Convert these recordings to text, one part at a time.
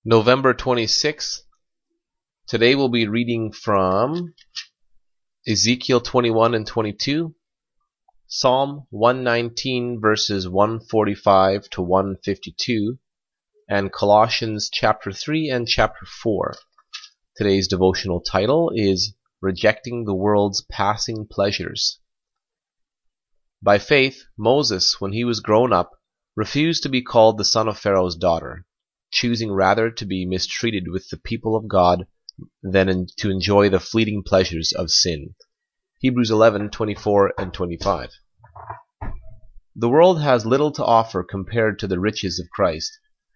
November 26th. Today we'll be reading from Ezekiel 21 and 22, Psalm 119 verses 145 to 152, and Colossians chapter 3 and chapter 4. Today's devotional title is Rejecting the World's Passing Pleasures. By faith, Moses, when he was grown up, refused to be called the son of Pharaoh's daughter, choosing rather to be mistreated with the people of God than to enjoy the fleeting pleasures of sin. Hebrews 11:24 and 25. The world has little to offer compared to the riches of Christ.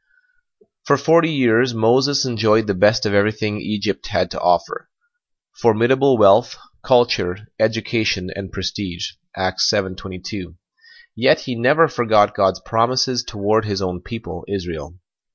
For 40 years, Moses enjoyed the best of everything Egypt had to offer: formidable wealth, culture, education, and prestige. Acts 7:22. Yet he never forgot God's promises toward his own people, Israel.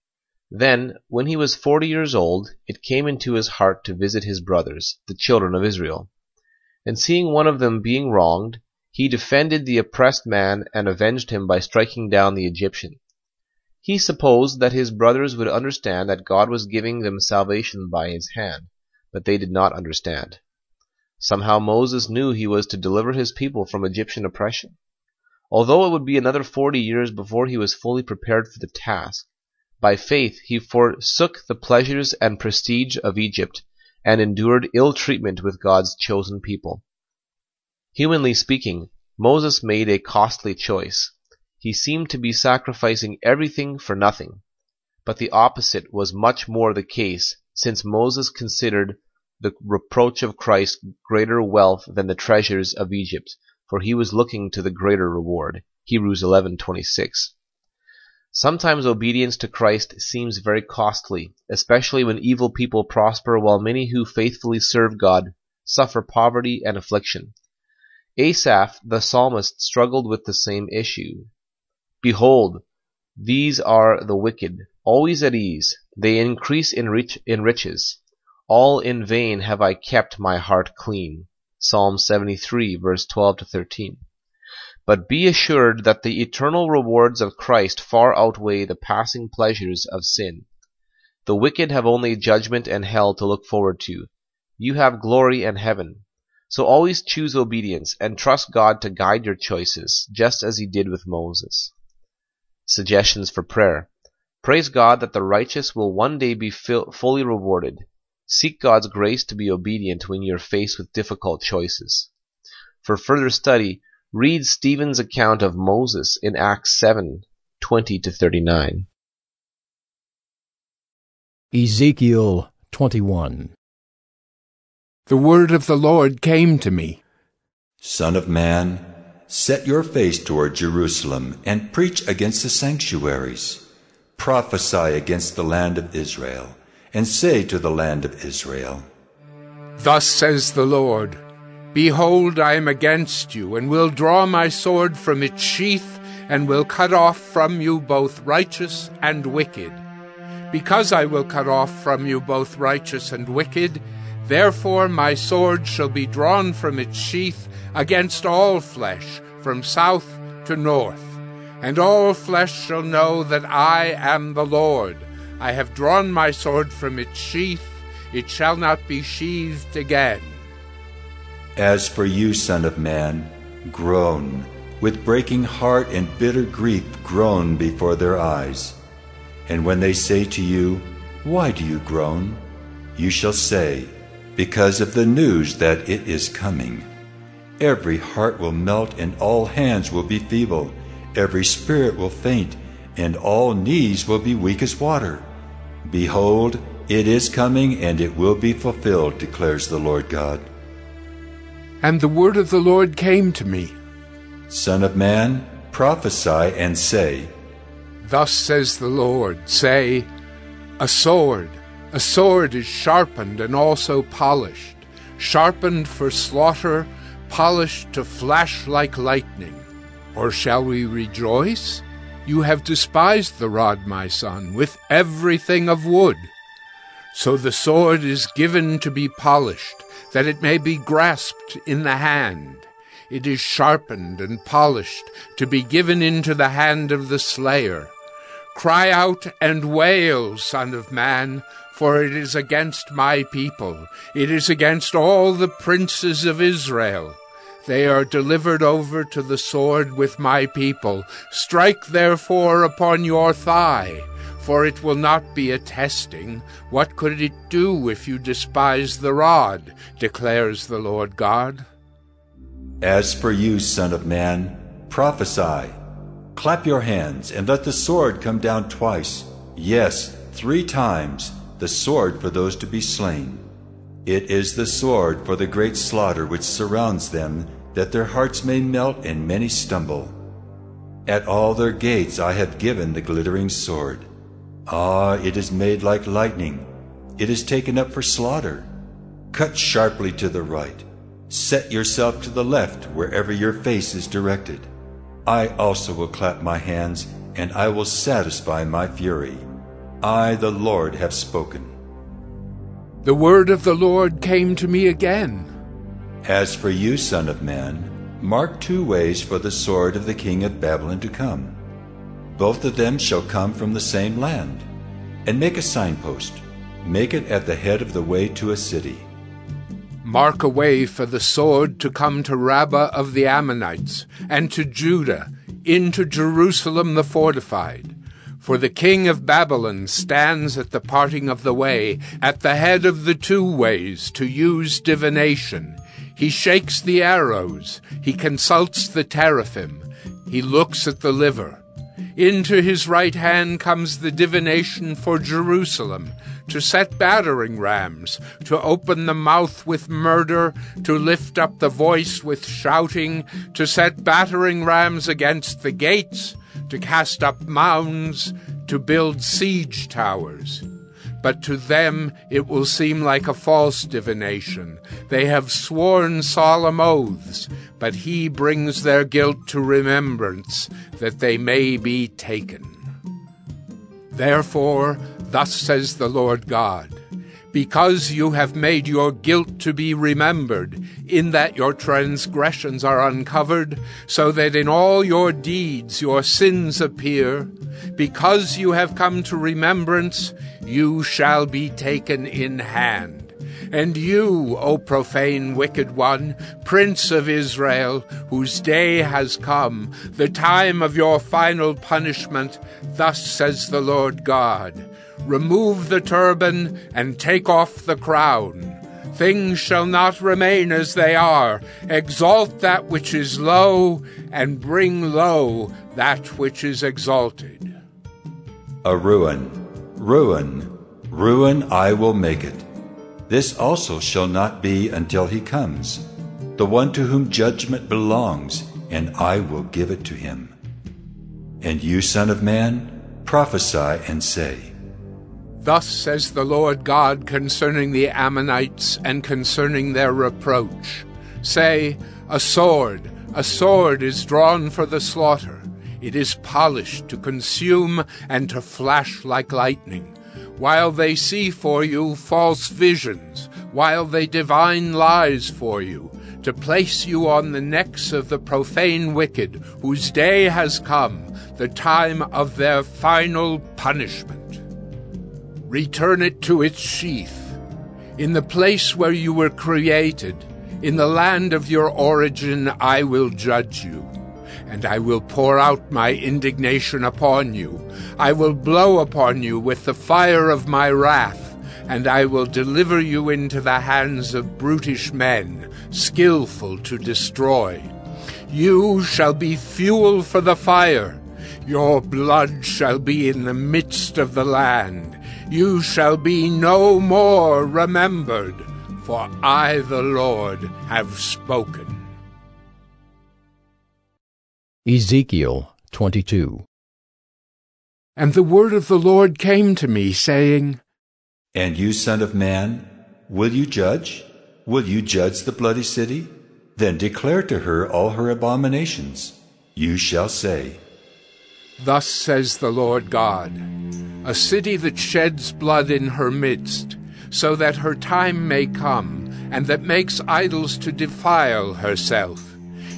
Then, when he was 40 years old, it came into his heart to visit his brothers, the children of Israel. And seeing one of them being wronged, he defended the oppressed man and avenged him by striking down the Egyptian. He supposed that his brothers would understand that God was giving them salvation by his hand, but they did not understand. Somehow Moses knew he was to deliver his people from Egyptian oppression. Although it would be another 40 years before he was fully prepared for the task, by faith he forsook the pleasures and prestige of Egypt and endured ill treatment with God's chosen people. Humanly speaking, Moses made a costly choice. He seemed to be sacrificing everything for nothing. But the opposite was much more the case, since Moses considered the reproach of Christ greater wealth than the treasures of Egypt, for he was looking to the greater reward. Hebrews 11:26. Sometimes obedience to Christ seems very costly, especially when evil people prosper while many who faithfully serve God suffer poverty and affliction. Asaph, the psalmist, struggled with the same issue. Behold, these are the wicked, always at ease. They increase in riches. All in vain have I kept my heart clean. Psalm 73, verse 12 to 13. But be assured that the eternal rewards of Christ far outweigh the passing pleasures of sin. The wicked have only judgment and hell to look forward to. You have glory and heaven. So always choose obedience and trust God to guide your choices, just as he did with Moses. Suggestions for prayer. Praise God that the righteous will one day be fully rewarded. Seek God's grace to be obedient when you're faced with difficult choices. For further study, read Stephen's account of Moses in Acts 7:20 to 39. Ezekiel 21. The word of the Lord came to me. Son of man, set your face toward Jerusalem and preach against the sanctuaries. Prophesy against the land of Israel, and say to the land of Israel, Thus says the Lord, Behold, I am against you, and will draw my sword from its sheath, and will cut off from you both righteous and wicked. Because I will cut off from you both righteous and wicked, therefore my sword shall be drawn from its sheath against all flesh, from south to north. And all flesh shall know that I am the Lord. I have drawn my sword from its sheath, it shall not be sheathed again. As for you, son of man, groan. With breaking heart and bitter grief groan before their eyes. And when they say to you, Why do you groan? You shall say, Because of the news that it is coming. Every heart will melt, and all hands will be feeble. Every spirit will faint, and all knees will be weak as water. Behold, it is coming, and it will be fulfilled, declares the Lord God. And the word of the Lord came to me. Son of man, prophesy and say, Thus says the Lord, say, A sword is sharpened and also polished, sharpened for slaughter, polished to flash like lightning. Or shall we rejoice? You have despised the rod, my son, with everything of wood. So the sword is given to be polished, that it may be grasped in the hand. It is sharpened and polished, to be given into the hand of the slayer. Cry out and wail, Son of man, for it is against my people. It is against all the princes of Israel. They are delivered over to the sword with my people. Strike therefore upon your thigh, for it will not be a testing. What could it do if you despise the rod, declares the Lord God. As for you, Son of man, prophesy. Clap your hands, and let the sword come down twice, yes, 3 times, the sword for those to be slain. It is the sword for the great slaughter which surrounds them, that their hearts may melt and many stumble. At all their gates I have given the glittering sword. Ah, it is made like lightning. It is taken up for slaughter. Cut sharply to the right. Set yourself to the left wherever your face is directed. I also will clap my hands, and I will satisfy my fury. I, the Lord, have spoken. The word of the Lord came to me again. As for you, Son of man, mark 2 ways for the sword of the king of Babylon to come. Both of them shall come from the same land. And make a signpost. Make it at the head of the way to a city. Mark a way for the sword to come to Rabbah of the Ammonites, and to Judah, into Jerusalem the fortified. For the king of Babylon stands at the parting of the way, at the head of the 2 ways, to use divination. He shakes the arrows, he consults the teraphim, he looks at the liver. Into his right hand comes the divination for Jerusalem, to set battering rams, to open the mouth with murder, to lift up the voice with shouting, to set battering rams against the gates, to cast up mounds, to build siege towers. But to them it will seem like a false divination. They have sworn solemn oaths, but he brings their guilt to remembrance, that they may be taken. Therefore, thus says the Lord God, because you have made your guilt to be remembered, in that your transgressions are uncovered, so that in all your deeds your sins appear, because you have come to remembrance, you shall be taken in hand. And you, O profane wicked one, Prince of Israel, whose day has come, the time of your final punishment, thus says the Lord God, remove the turban and take off the crown. Things shall not remain as they are. Exalt that which is low, and bring low that which is exalted. A ruin, ruin, ruin I will make it. This also shall not be until he comes, the one to whom judgment belongs, and I will give it to him. And you, Son of man, prophesy and say, Thus says the Lord God concerning the Ammonites and concerning their reproach. Say, a sword is drawn for the slaughter. It is polished to consume and to flash like lightning. While they see for you false visions, while they divine lies for you, to place you on the necks of the profane wicked, whose day has come, the time of their final punishment. Return it to its sheath. In the place where you were created, in the land of your origin, I will judge you. And I will pour out my indignation upon you. I will blow upon you with the fire of my wrath, and I will deliver you into the hands of brutish men, skillful to destroy. You shall be fuel for the fire. Your blood shall be in the midst of the land. You shall be no more remembered, for I, the Lord, have spoken. Ezekiel 22. And the word of the Lord came to me, saying, And you, Son of man, will you judge? Will you judge the bloody city? Then declare to her all her abominations. You shall say, Thus says the Lord God, a city that sheds blood in her midst, so that her time may come, and that makes idols to defile herself.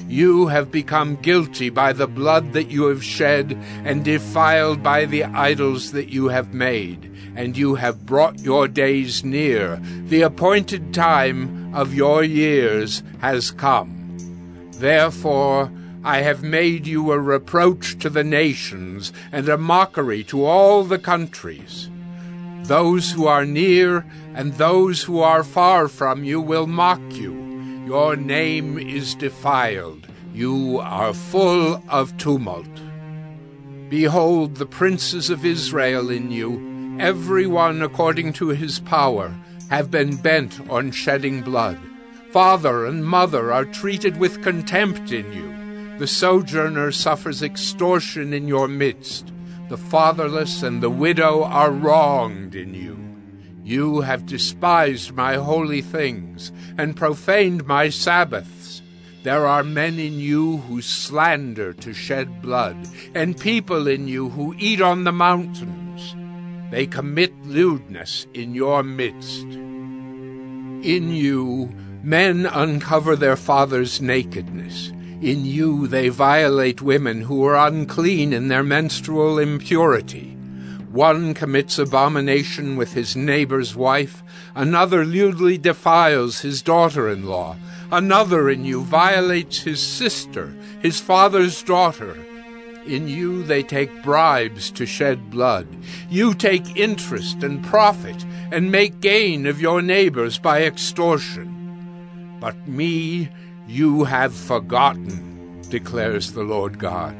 You have become guilty by the blood that you have shed, and defiled by the idols that you have made, and you have brought your days near. The appointed time of your years has come. Therefore I have made you a reproach to the nations, and a mockery to all the countries. Those who are near and those who are far from you will mock you. Your name is defiled. You are full of tumult. Behold, the princes of Israel in you, every one according to his power, have been bent on shedding blood. Father and mother are treated with contempt in you. The sojourner suffers extortion in your midst. The fatherless and the widow are wronged in you. You have despised my holy things and profaned my Sabbaths. There are men in you who slander to shed blood, and people in you who eat on the mountains. They commit lewdness in your midst. In you men uncover their father's nakedness. In you they violate women who are unclean in their menstrual impurity. One commits abomination with his neighbor's wife. Another lewdly defiles his daughter-in-law. Another in you violates his sister, his father's daughter. In you they take bribes to shed blood. You take interest and profit, and make gain of your neighbors by extortion. But me you have forgotten, declares the Lord God.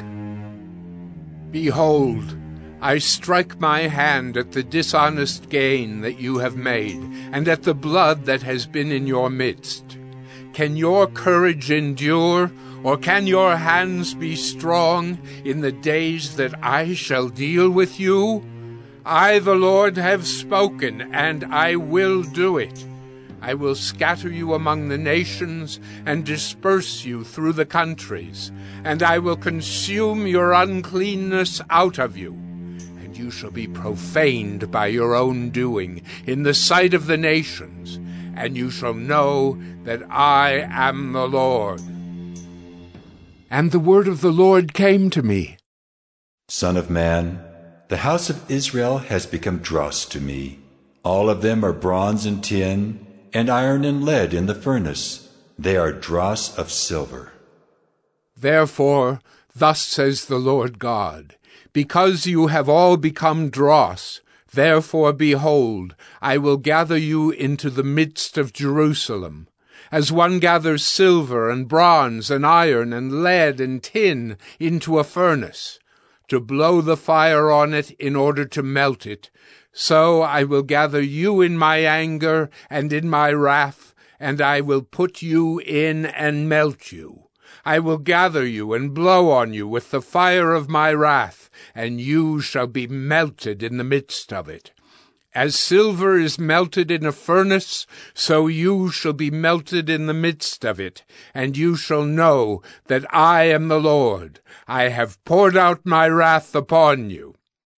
Behold, I strike my hand at the dishonest gain that you have made, and at the blood that has been in your midst. Can your courage endure, or can your hands be strong in the days that I shall deal with you? I, the Lord, have spoken, and I will do it. I will scatter you among the nations and disperse you through the countries, and I will consume your uncleanness out of you, and you shall be profaned by your own doing in the sight of the nations, and you shall know that I am the Lord. And the word of the Lord came to me. Son of man, the house of Israel has become dross to me. All of them are bronze and tin, and iron and lead in the furnace. They are dross of silver. Therefore, thus says the Lord God, because you have all become dross, therefore, behold, I will gather you into the midst of Jerusalem, as one gathers silver and bronze and iron and lead and tin into a furnace, to blow the fire on it in order to melt it. So I will gather you in my anger and in my wrath, and I will put you in and melt you. I will gather you and blow on you with the fire of my wrath, and you shall be melted in the midst of it. As silver is melted in a furnace, so you shall be melted in the midst of it, and you shall know that I am the Lord. I have poured out my wrath upon you.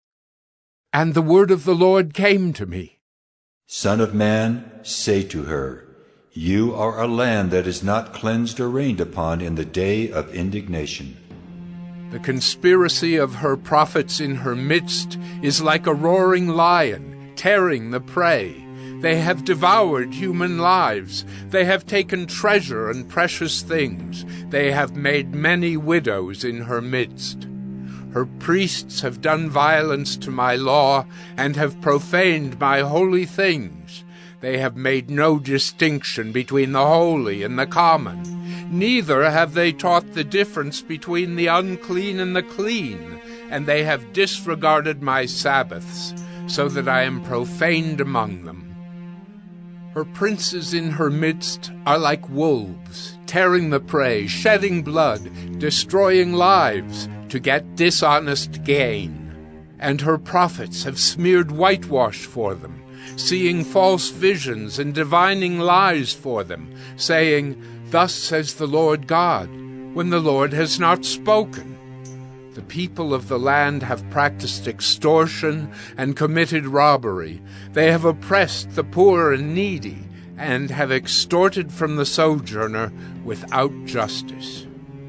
And the word of the Lord came to me. Son of man, say to her, you are a land that is not cleansed or rained upon in the day of indignation. The conspiracy of her prophets in her midst is like a roaring lion, tearing the prey. They have devoured human lives. They have taken treasure and precious things. They have made many widows in her midst. Her priests have done violence to my law and have profaned my holy things. They have made no distinction between the holy and the common. Neither have they taught the difference between the unclean and the clean, and they have disregarded my Sabbaths, so that I am profaned among them. Her princes in her midst are like wolves, tearing the prey, shedding blood, destroying lives, to get dishonest gain. And her prophets have smeared whitewash for them, seeing false visions and divining lies for them, saying, Thus says the Lord God, when the Lord has not spoken. The people of the land have practiced extortion and committed robbery. They have oppressed the poor and needy, and have extorted from the sojourner without justice.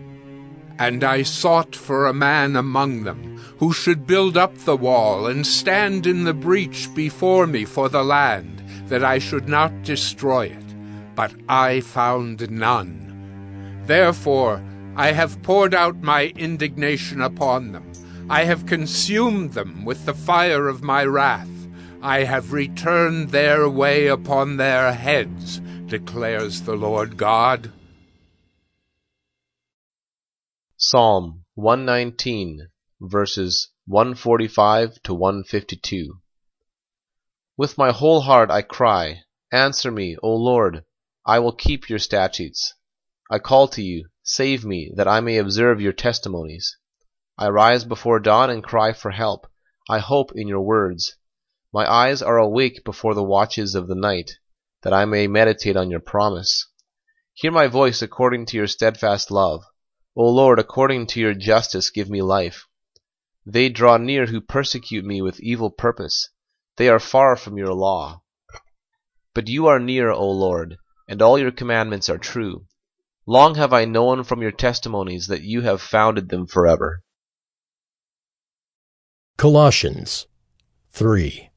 And I sought for a man among them, who should build up the wall and stand in the breach before me for the land, that I should not destroy it. But I found none. Therefore I have poured out my indignation upon them. I have consumed them with the fire of my wrath. I have returned their way upon their heads, declares the Lord God. Psalm 119, verses 145 to 152. With my whole heart I cry, answer me, O Lord, I will keep your statutes. I call to you, save me, that I may observe your testimonies. I rise before dawn and cry for help. I hope in your words. My eyes are awake before the watches of the night, that I may meditate on your promise. Hear my voice according to your steadfast love. O Lord, according to your justice give me life. They draw near who persecute me with evil purpose. They are far from your law. But you are near, O Lord, and all your commandments are true. Long have I known from your testimonies that you have founded them forever. Colossians 3.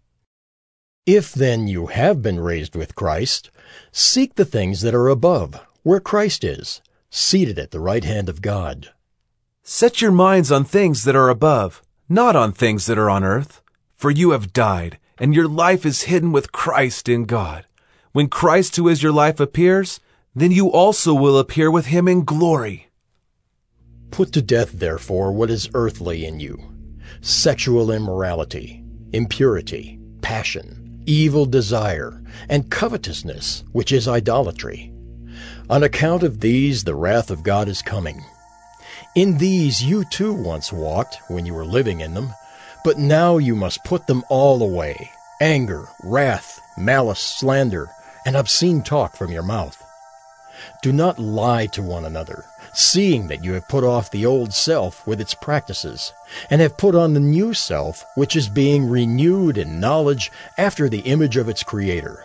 If then you have been raised with Christ, seek the things that are above, where Christ is, seated at the right hand of God. Set your minds on things that are above, not on things that are on earth. For you have died, and your life is hidden with Christ in God. When Christ, who is your life, appears, then you also will appear with him in glory. Put to death, therefore, what is earthly in you: sexual immorality, impurity, passion, evil desire, and covetousness, which is idolatry. On account of these the wrath of God is coming. In these you too once walked when you were living in them, but now you must put them all away: anger, wrath, malice, slander, and obscene talk from your mouth. Do not lie to one another, seeing that you have put off the old self with its practices, and have put on the new self, which is being renewed in knowledge after the image of its Creator.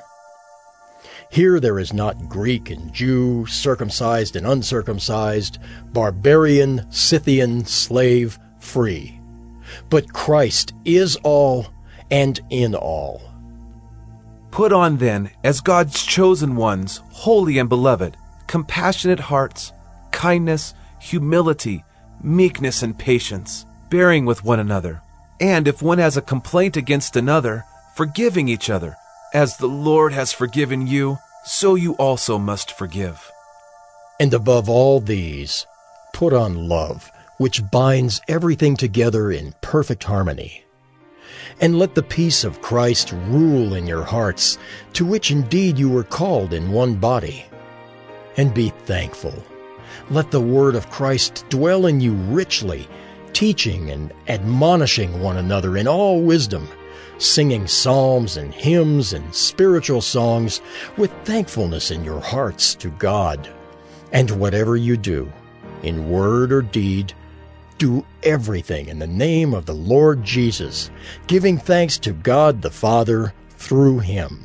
Here there is not Greek and Jew, circumcised and uncircumcised, barbarian, Scythian, slave, free. But Christ is all and in all. Put on then, as God's chosen ones, holy and beloved, compassionate hearts, kindness, humility, meekness, and patience, bearing with one another. And if one has a complaint against another, forgiving each other. As the Lord has forgiven you, so you also must forgive. And above all these, put on love, which binds everything together in perfect harmony. And let the peace of Christ rule in your hearts, to which indeed you were called in one body. And be thankful. Let the word of Christ dwell in you richly, teaching and admonishing one another in all wisdom, singing psalms and hymns and spiritual songs with thankfulness in your hearts to God. And whatever you do, in word or deed, do everything in the name of the Lord Jesus, giving thanks to God the Father through him.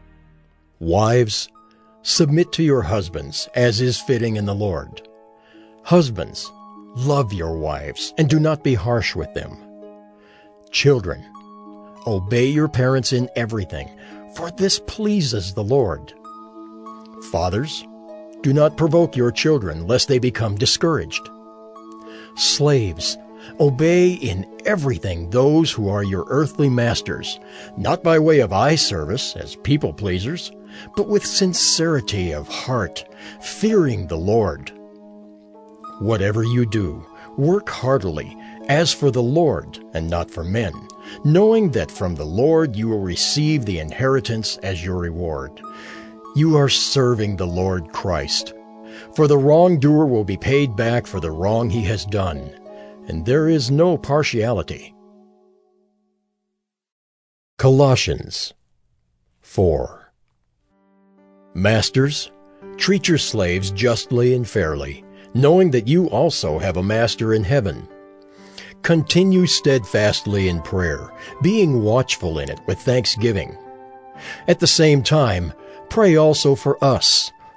Wives, submit to your husbands as is fitting in the Lord. Husbands, love your wives and do not be harsh with them. Children, obey your parents in everything, for this pleases the Lord. Fathers, do not provoke your children, lest they become discouraged. Slaves, obey in everything those who are your earthly masters, not by way of eye service as people-pleasers, but with sincerity of heart, fearing the Lord. Whatever you do, work heartily, as for the Lord and not for men, knowing that from the Lord you will receive the inheritance as your reward. You are serving the Lord Christ. For the wrongdoer will be paid back for the wrong he has done, and there is no partiality. Colossians 4. Masters, treat your slaves justly and fairly, knowing that you also have a master in heaven. Continue steadfastly in prayer, being watchful in it with thanksgiving. At the same time, pray also for us,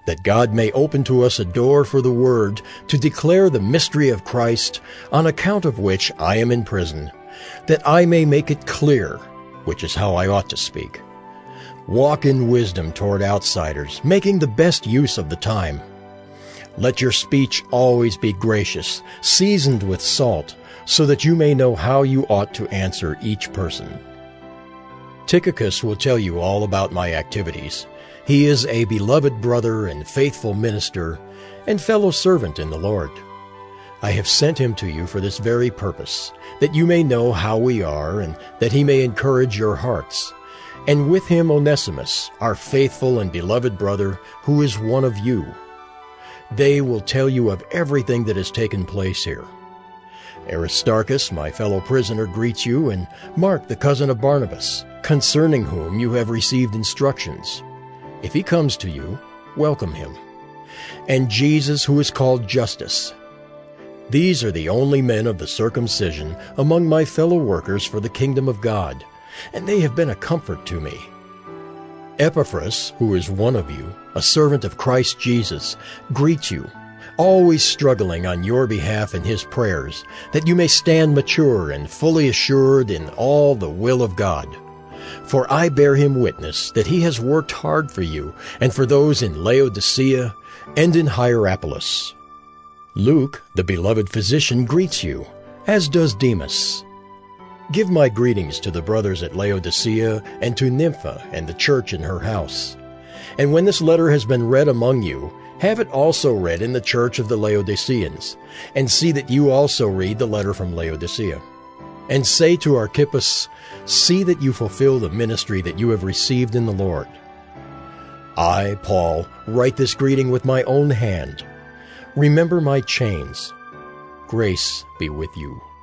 that God may open to us a door for the word to declare the mystery of Christ, on account of which I am in prison, that I may make it clear, which is how I ought to speak. Walk in wisdom toward outsiders, making the best use of the time. Let your speech always be gracious, seasoned with salt, so that you may know how you ought to answer each person. Tychicus will tell you all about my activities. He is a beloved brother and faithful minister and fellow servant in the Lord. I have sent him to you for this very purpose, that you may know how we are and that he may encourage your hearts. And with him Onesimus, our faithful and beloved brother, who is one of you. They will tell you of everything that has taken place here. Aristarchus, my fellow prisoner, greets you, and Mark, the cousin of Barnabas, concerning whom you have received instructions. If he comes to you, welcome him. And Jesus, who is called Justus. These are the only men of the circumcision among my fellow workers for the kingdom of God, and they have been a comfort to me. Epaphras, who is one of you, a servant of Christ Jesus, greets you, always struggling on your behalf in his prayers, that you may stand mature and fully assured in all the will of God. For I bear him witness that he has worked hard for you and for those in Laodicea and in Hierapolis. Luke, the beloved physician, greets you, as does Demas. Give my greetings to the brothers at Laodicea and to Nympha and the church in her house. And when this letter has been read among you, have it also read in the church of the Laodiceans, and see that you also read the letter from Laodicea. And say to Archippus, see that you fulfill the ministry that you have received in the Lord. I, Paul, write this greeting with my own hand. Remember my chains. Grace be with you.